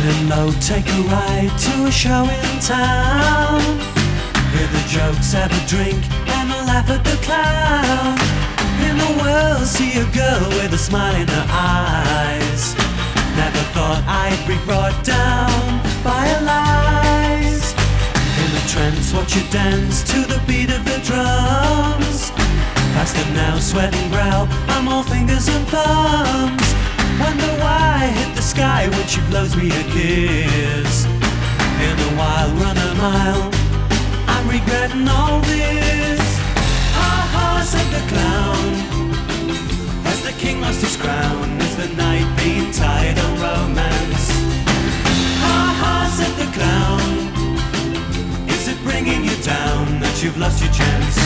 Running low, take a ride to a show in town. Hear the jokes, have a drink, and a laugh at the clown. In the world, see a girl with a smile in her eyes. Never thought I'd be brought down by her lies. In a trance, watch her dance to the beat of the drums. Faster now, sweating brow, I'm all fingers and thumbs. Wonder why I hit the sky when she blows me a kiss. In a while, run a mile, I'm regretting all this. Ha ha, said the clown, has the king lost his crown? Is the night being tied on romance? Ha ha, said the clown, is it bringing you down that you've lost your chance?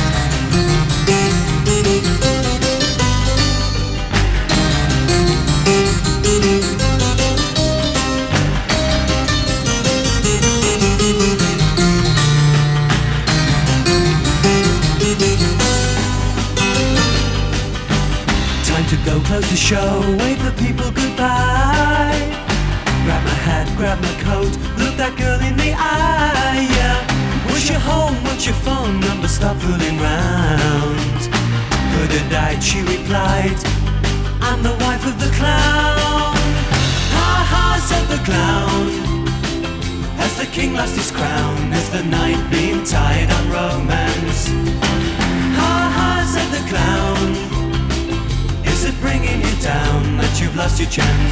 Time to go, close the show, wave the people goodbye. Grab my hat, grab my coat, look that girl in the eye, yeah. Wish you home, what's your phone number, stop fooling round. Could have died, she replied, I'm the wife of the clown. Ha ha, said the clown, has the king lost his crown? Is the night being tied on romance? Ha ha, said the clown, is it bringing you down that you've lost your chance?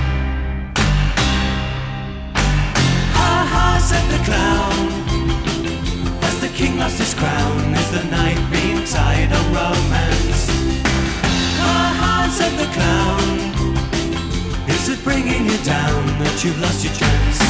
Ha ha, said the clown, has the king lost his crown? Is the night being tied on romance? Ha ha, said the clown, is it bringing you down that you've lost your chance?